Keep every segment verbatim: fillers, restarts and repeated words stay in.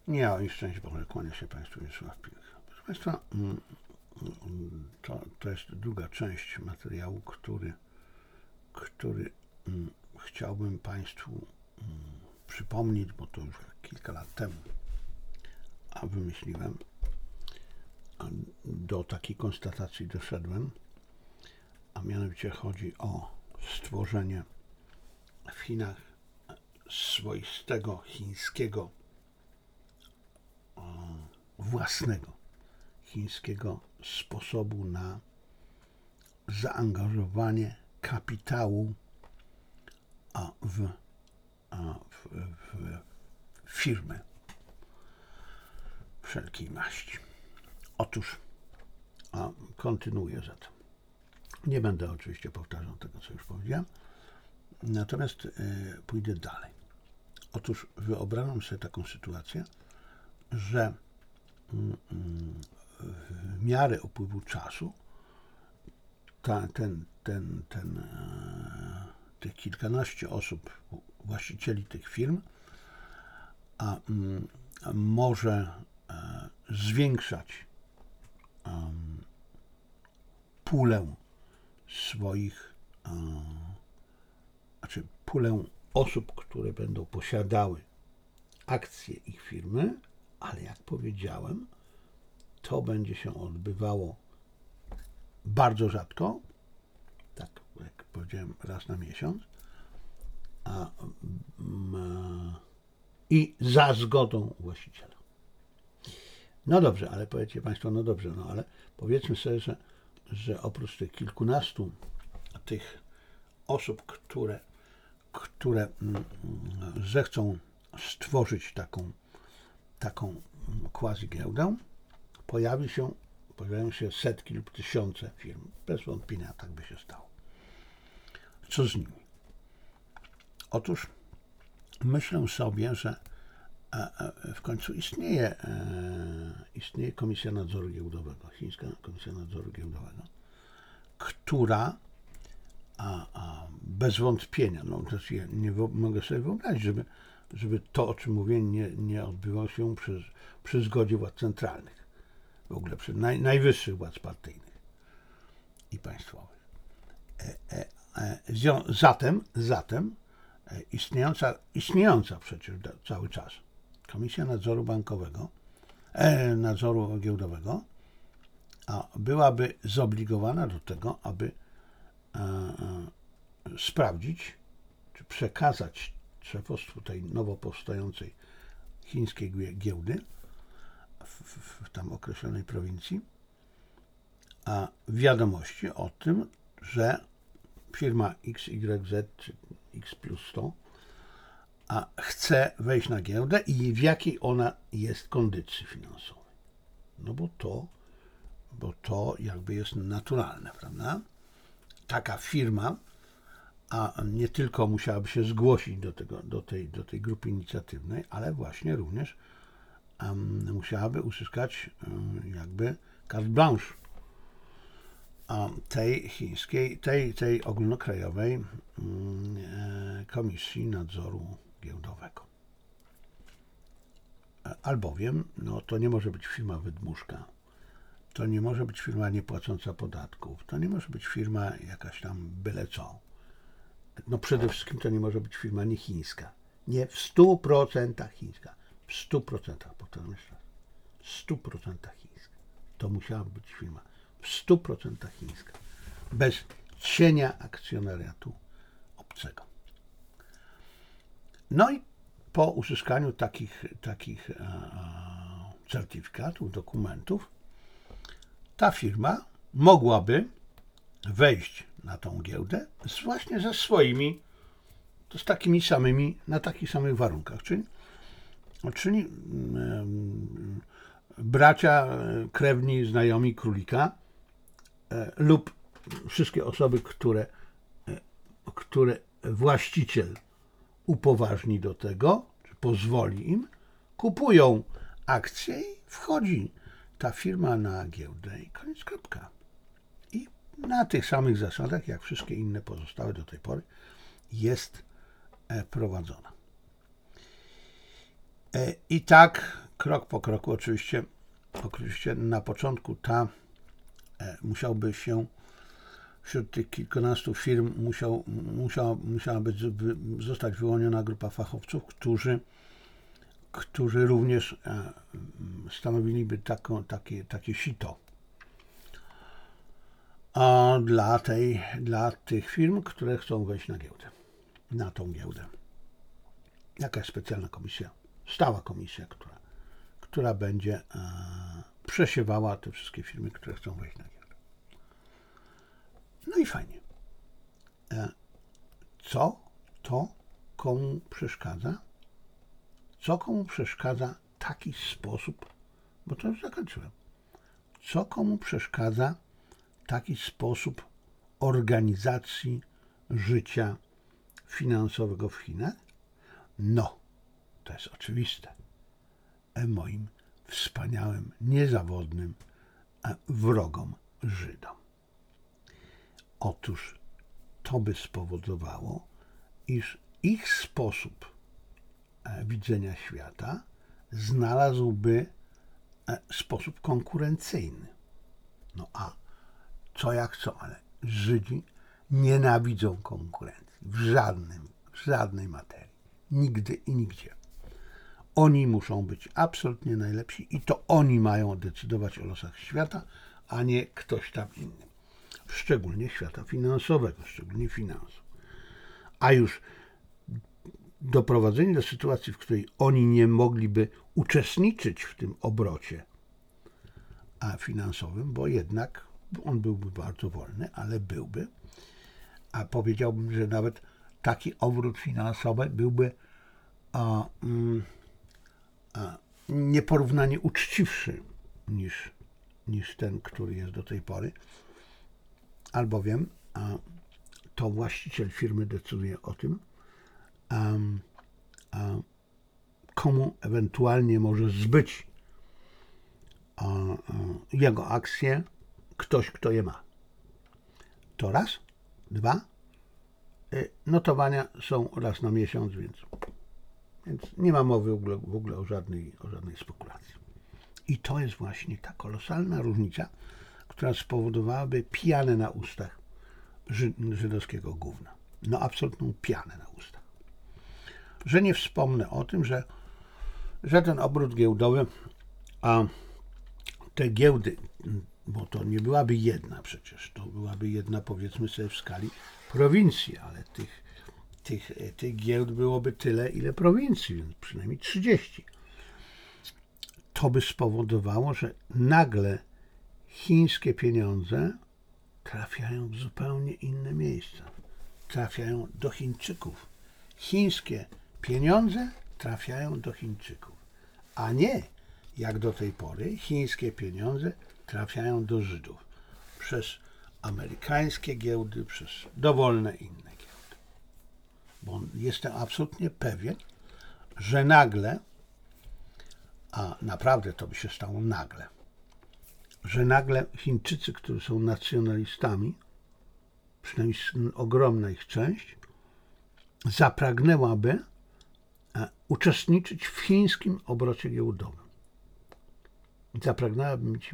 Nie, i szczęść Boże, kłania się Państwu Wiesław Pilch. Proszę Państwa, to, to jest druga część materiału, który, który chciałbym Państwu przypomnieć, bo to już kilka lat temu a wymyśliłem, do takiej konstatacji doszedłem, a mianowicie chodzi o stworzenie w Chinach swoistego chińskiego, własnego chińskiego sposobu na zaangażowanie kapitału w, w, w firmy wszelkiej maści. Otóż, a kontynuuję zatem. Nie będę oczywiście powtarzał tego, co już powiedziałem, natomiast y, pójdę dalej. Otóż wyobrażam sobie taką sytuację, że y, y, w miarę upływu czasu ta, ten, ten, ten, y, tych kilkanaście osób, właścicieli tych firm, a, y, może y, zwiększać Um, pulę swoich, um, znaczy pulę osób, które będą posiadały akcje ich firmy, ale jak powiedziałem, to będzie się odbywało bardzo rzadko, tak jak powiedziałem, raz na miesiąc, a, um, i za zgodą właściciela. No dobrze, ale powiecie Państwo, no dobrze, no ale powiedzmy sobie, że, że oprócz tych kilkunastu tych osób, które, które zechcą stworzyć taką, taką quasi giełdę, pojawi się, pojawią się setki lub tysiące firm. Bez wątpienia tak by się stało. Co z nimi? Otóż myślę sobie, że w końcu istnieje, istnieje Komisja Nadzoru Giełdowego, Chińska Komisja Nadzoru Giełdowego, która a, a bez wątpienia, no też ja nie mogę sobie wyobrazić, żeby, żeby to, o czym mówię, nie, nie odbywało się przy, przy zgodzie władz centralnych, w ogóle przy naj, najwyższych władz partyjnych i państwowych. E, e, e, zatem, zatem e, istniejąca, istniejąca przecież cały czas Komisja Nadzoru Bankowego, e, Nadzoru Giełdowego, a byłaby zobligowana do tego, aby e, e, sprawdzić, czy przekazać szefostwu tej nowo powstającej chińskiej giełdy w, w, w tam określonej prowincji, a wiadomości o tym, że firma X Y Z czy X plus sto a chce wejść na giełdę i w jakiej ona jest kondycji finansowej. No bo to, bo to jakby jest naturalne, prawda? Taka firma, a nie tylko musiałaby się zgłosić do, tego, do, tej, do tej grupy inicjatywnej, ale właśnie również um, musiałaby uzyskać um, jakby carte blanche um, tej chińskiej, tej, tej ogólnokrajowej um, e, Komisji Nadzoru Giełdowego. Albowiem no, to nie może być firma wydmuszka, to nie może być firma niepłacąca podatków, to nie może być firma jakaś tam byle co. No przede wszystkim to nie może być firma nie chińska. Nie w stu procentach chińska. W stu procentach, powtarzam jeszcze raz. W stu procentach chińska. To musiała być firma w stu procentach chińska. Bez cienia akcjonariatu obcego. No i po uzyskaniu takich, takich e, certyfikatów, dokumentów, ta firma mogłaby wejść na tą giełdę z właśnie ze swoimi, to z takimi samymi, na takich samych warunkach, czyli, czyli e, bracia, krewni, znajomi królika e, lub wszystkie osoby, które, e, które właściciel upoważni do tego, czy pozwoli im, kupują akcje i wchodzi ta firma na giełdę i koniec, kropka. I na tych samych zasadach, jak wszystkie inne pozostałe do tej pory, jest prowadzona. I tak krok po kroku oczywiście, oczywiście na początku ta e, musiałby się wśród tych kilkunastu firm musiał, musiała, musiała być, zostać wyłoniona grupa fachowców, którzy, którzy również e, stanowiliby taką, takie, takie sito a dla, tej, dla tych firm, które chcą wejść na giełdę, na tą giełdę. Jakaś specjalna komisja, stała komisja, która, która będzie e, przesiewała te wszystkie firmy, które chcą wejść na giełdę. No i fajnie. E, co to komu przeszkadza? Co komu przeszkadza taki sposób, bo to już zakończyłem. Co komu przeszkadza taki sposób organizacji życia finansowego w Chinach? No, to jest oczywiste. Moim wspaniałym, niezawodnym wrogom Żydom. Otóż to by spowodowało, iż ich sposób widzenia świata znalazłby sposób konkurencyjny. No a co jak co, ale Żydzi nienawidzą konkurencji w żadnym, w żadnej materii. Nigdy i nigdzie. Oni muszą być absolutnie najlepsi i to oni mają decydować o losach świata, a nie ktoś tam inny. Szczególnie świata finansowego, szczególnie finansów. A już doprowadzenie do sytuacji, w której oni nie mogliby uczestniczyć w tym obrocie finansowym, bo jednak on byłby bardzo wolny, ale byłby, a powiedziałbym, że nawet taki obrót finansowy byłby a, a, nieporównanie uczciwszy niż, niż ten, który jest do tej pory, albowiem a, to właściciel firmy decyduje o tym, a, a, komu ewentualnie może zbyć a, a, jego akcje ktoś, kto je ma. To raz. Dwa. Notowania są raz na miesiąc, więc, więc nie ma mowy w ogóle, w ogóle o, żadnej, o żadnej spekulacji. I to jest właśnie ta kolosalna różnica, która spowodowałaby pianę na ustach ży, żydowskiego gówna. No absolutną pianę na ustach. Że nie wspomnę o tym, że, że ten obrót giełdowy, a te giełdy, bo to nie byłaby jedna przecież, to byłaby jedna, powiedzmy sobie, w skali prowincji, ale tych, tych, tych giełd byłoby tyle, ile prowincji, więc przynajmniej trzydzieści. To by spowodowało, że nagle chińskie pieniądze trafiają w zupełnie inne miejsca. Trafiają do Chińczyków. Chińskie pieniądze trafiają do Chińczyków, a nie jak do tej pory chińskie pieniądze trafiają do Żydów przez amerykańskie giełdy, przez dowolne inne giełdy. Bo jestem absolutnie pewien, że nagle, a naprawdę to by się stało nagle, że nagle Chińczycy, którzy są nacjonalistami, przynajmniej ogromna ich część, zapragnęłaby uczestniczyć w chińskim obrocie giełdowym. Zapragnęłaby mieć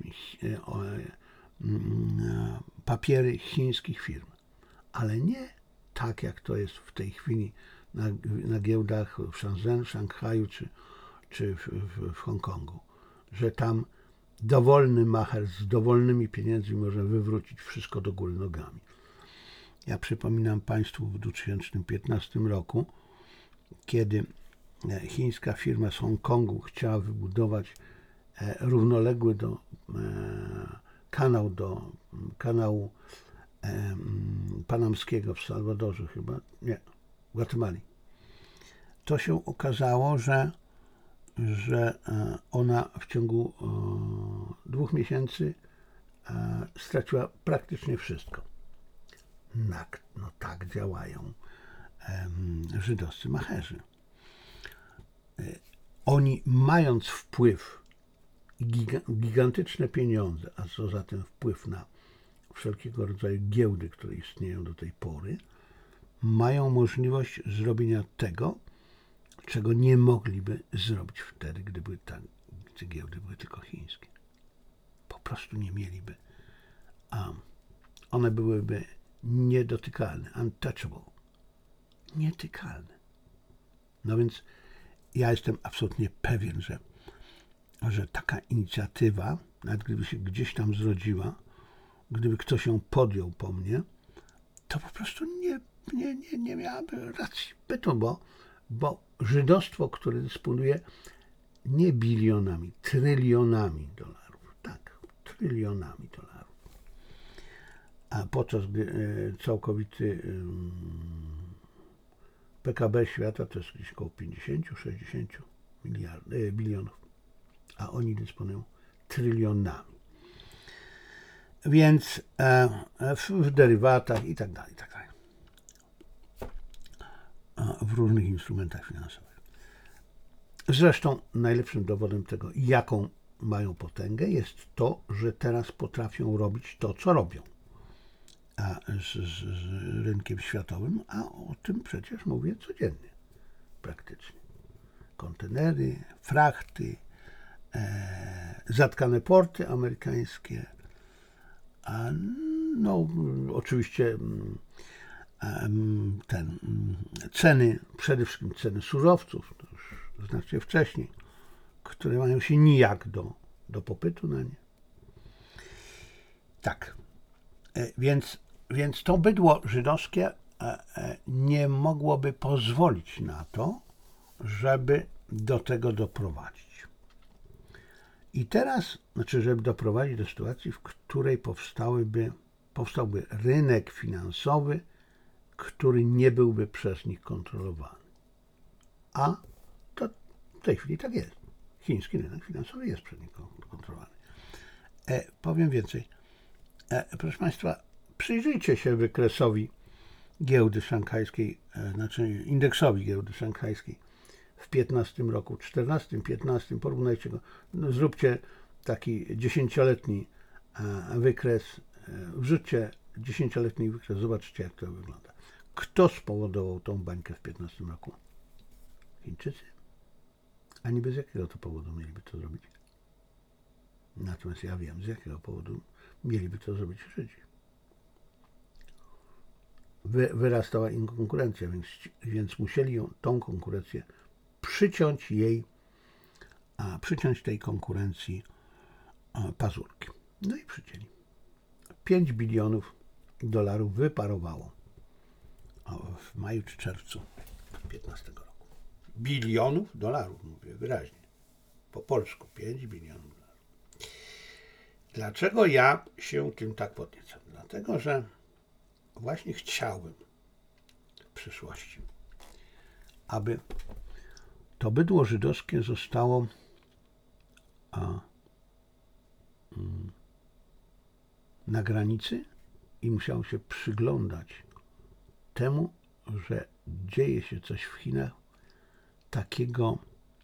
papiery chińskich firm, ale nie tak, jak to jest w tej chwili na, na giełdach w Shenzhen, w Szanghaju czy, czy w, w, w Hongkongu, że tam dowolny macher z dowolnymi pieniędzmi może wywrócić wszystko do góry nogami. Ja przypominam Państwu w dwa tysiące piętnastym roku, kiedy chińska firma z Hongkongu chciała wybudować równoległy do kanał do kanału panamskiego w Salwadorze chyba, nie, w Gwatemali. To się okazało, że, że ona w ciągu dwóch miesięcy straciła praktycznie wszystko. No tak działają żydowscy macherzy. Oni, mając wpływ, gigantyczne pieniądze, a co za tym wpływ na wszelkiego rodzaju giełdy, które istnieją do tej pory, mają możliwość zrobienia tego, czego nie mogliby zrobić wtedy, gdyby ta akcje giełdy były tylko chińskie. Po prostu nie mieliby. Um, one byłyby niedotykalne, untouchable. Nietykalne. No więc ja jestem absolutnie pewien, że, że taka inicjatywa, nawet gdyby się gdzieś tam zrodziła, gdyby ktoś ją podjął po mnie, to po prostu nie, nie, nie, nie miałaby racji bytu, bo, bo żydostwo, które dysponuje nie bilionami, trylionami dolarów, tak, trylionami dolarów, a podczas gdy e, całkowity e, P K B świata to jest gdzieś około pięćdziesiąt do sześćdziesięciu miliardów, e, bilionów, a oni dysponują trylionami. Więc e, w, w derywatach i tak dalej, i tak dalej. W różnych instrumentach finansowych. Zresztą najlepszym dowodem tego, jaką mają potęgę, jest to, że teraz potrafią robić to, co robią a z, z, z rynkiem światowym, a o tym przecież mówię codziennie, praktycznie. Kontenery, frachty, e, zatkane porty amerykańskie, a no oczywiście ten, ceny, przede wszystkim ceny surowców, to już znacznie wcześniej, które mają się nijak do, do popytu na nie. Tak, więc, więc to bydło żydowskie nie mogłoby pozwolić na to, żeby do tego doprowadzić. I teraz, znaczy, żeby doprowadzić do sytuacji, w której powstałyby, powstałby rynek finansowy, który nie byłby przez nich kontrolowany. A to w tej chwili tak jest. Chiński rynek finansowy jest przez nich kontrolowany. E, powiem więcej. E, proszę Państwa, przyjrzyjcie się wykresowi giełdy szanghajskiej, e, znaczy indeksowi giełdy szanghajskiej w piętnastym roku, czternastym, piętnastym, porównajcie go, no, zróbcie taki dziesięcioletni e, wykres, e, wrzućcie dziesięcioletni wykres, zobaczcie, jak to wygląda. Kto spowodował tą bańkę w piętnastym roku? Chińczycy? A niby z jakiego to powodu mieliby to zrobić? Natomiast ja wiem, z jakiego powodu mieliby to zrobić Żydzi. Wy, wyrastała im konkurencja, więc, więc musieli ją, tą konkurencję przyciąć jej, a przyciąć tej konkurencji a, pazurki. No i przycięli. pięć bilionów dolarów wyparowało w maju czy czerwcu piętnastego roku. Bilionów dolarów, mówię wyraźnie. Po polsku pięć bilionów dolarów. Dlaczego ja się tym tak podniecam? Dlatego, że właśnie chciałbym w przyszłości, aby to bydło żydowskie zostało a, mm, na granicy i musiało się przyglądać temu, że dzieje się coś w Chinach takiego,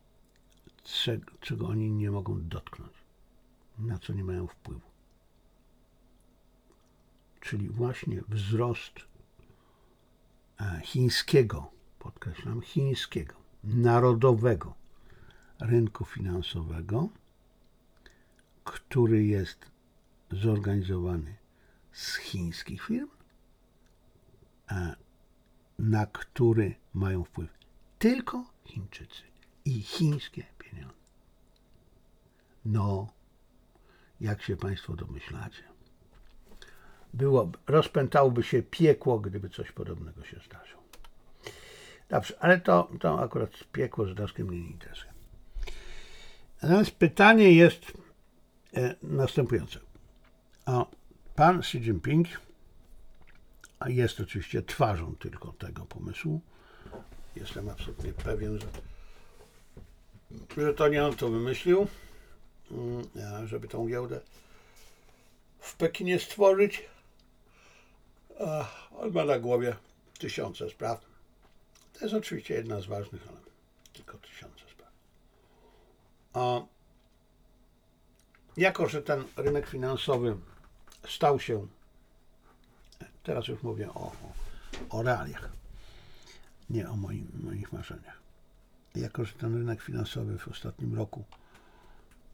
czego oni nie mogą dotknąć, na co nie mają wpływu. Czyli właśnie wzrost chińskiego, podkreślam, chińskiego, narodowego rynku finansowego, który jest zorganizowany z chińskich firm, na który mają wpływ tylko Chińczycy i chińskie pieniądze. No, jak się Państwo domyślacie, było, rozpętałoby się piekło, gdyby coś podobnego się zdarzyło. Dobrze, ale to, to akurat piekło żydowskie mnie nie interesuje. Natomiast pytanie jest e, następujące. A pan Xi Jinping jest oczywiście twarzą tylko tego pomysłu. Jestem absolutnie pewien, że, że to nie on to wymyślił, żeby tą giełdę w Pekinie stworzyć. On ma na głowie tysiące spraw. To jest oczywiście jedna z ważnych, ale tylko tysiące spraw. A jako że ten rynek finansowy stał się, teraz już mówię o, o, o realiach, nie o moim, moich marzeniach. Jako że ten rynek finansowy w ostatnim roku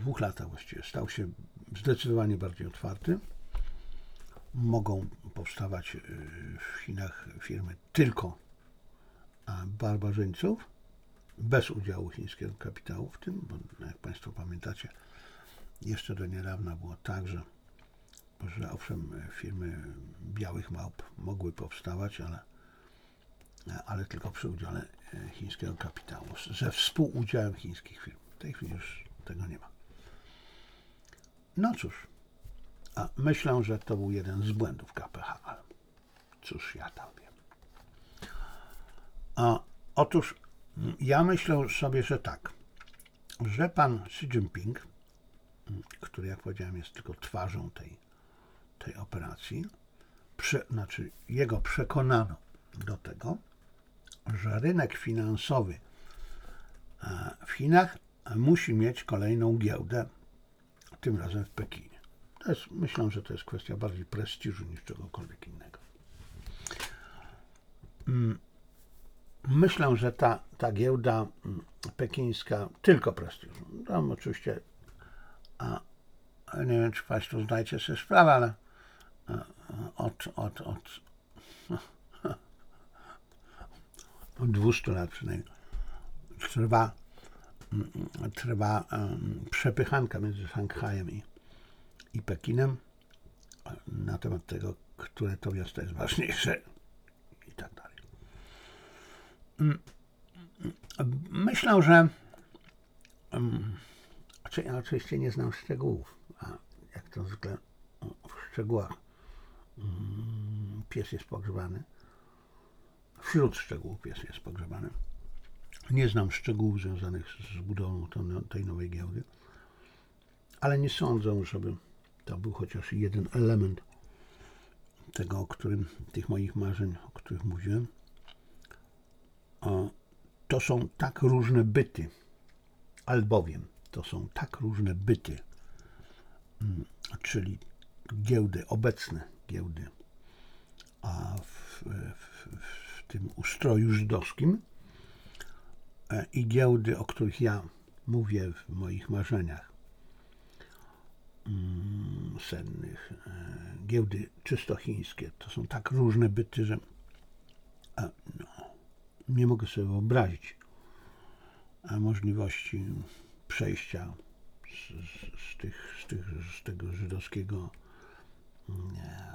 dwóch latach właściwie stał się zdecydowanie bardziej otwarty. Mogą powstawać w Chinach firmy tylko barbarzyńców, bez udziału chińskiego kapitału w tym, bo jak Państwo pamiętacie, jeszcze do niedawna było tak, że, że owszem, firmy białych małp mogły powstawać, ale, ale tylko przy udziale chińskiego kapitału, ze współudziałem chińskich firm. W tej chwili już tego nie ma. No cóż, a myślę, że to był jeden z błędów K P H, ale cóż ja tam wiem. A, otóż ja myślę sobie, że tak, że pan Xi Jinping, który, jak powiedziałem, jest tylko twarzą tej, tej operacji, prze, znaczy jego przekonano do tego, że rynek finansowy w Chinach musi mieć kolejną giełdę, tym razem w Pekinie. To jest, myślę, że to jest kwestia bardziej prestiżu niż czegokolwiek innego. Myślę, że ta, ta giełda pekińska tylko prestiżu. Tam oczywiście, a, nie wiem, czy Państwo zdajecie sobie sprawę, ale od, od, od, od dwieście lat przynajmniej trwa, trwa przepychanka między Szanghajem i, i Pekinem na temat tego, które to miasto jest ważniejsze i tak dalej. Myślę, że ja oczywiście nie znam szczegółów, a jak to zwykle w szczegółach pies jest pogrzebany. Wśród szczegółów pies jest pogrzebany. Nie znam szczegółów związanych z budową tej nowej giełdy, ale nie sądzę, żeby to był chociaż jeden element tego, o którym, tych moich marzeń, o których mówiłem. To są tak różne byty, albowiem to są tak różne byty, czyli giełdy, obecne giełdy a w, w, w tym ustroju żydowskim i giełdy, o których ja mówię w moich marzeniach sennych, giełdy czysto chińskie. To są tak różne byty, że no, nie mogę sobie wyobrazić możliwości przejścia z, z, z, tych, z, tych, z tego żydowskiego nie,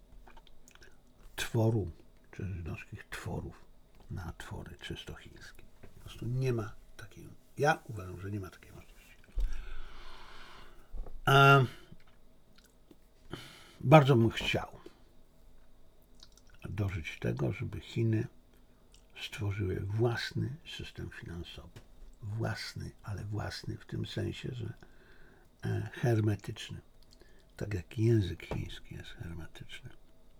tworu, czy żydowskich tworów na twory czysto chińskie. Po prostu nie ma takiej, ja uważam, że nie ma takiej możliwości. A bardzo bym chciał dożyć tego, żeby Chiny stworzyły własny system finansowy. Własny, ale własny w tym sensie, że hermetyczny. Tak jak język chiński jest hermetyczny,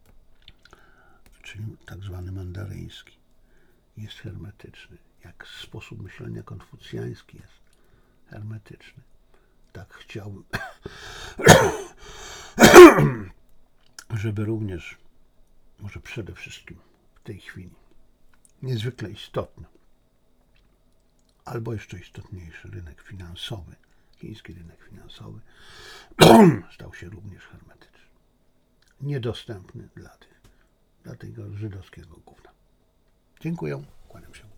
czyli tak zwany mandaryński jest hermetyczny. Jak sposób myślenia konfucjański jest hermetyczny. Tak chciałbym, żeby również, może przede wszystkim w tej chwili, niezwykle istotny, albo jeszcze istotniejszy rynek finansowy, chiński rynek finansowy, stał się również hermetyczny. Niedostępny dla tych, dla tego żydowskiego gówna. Dziękuję, kłaniam się.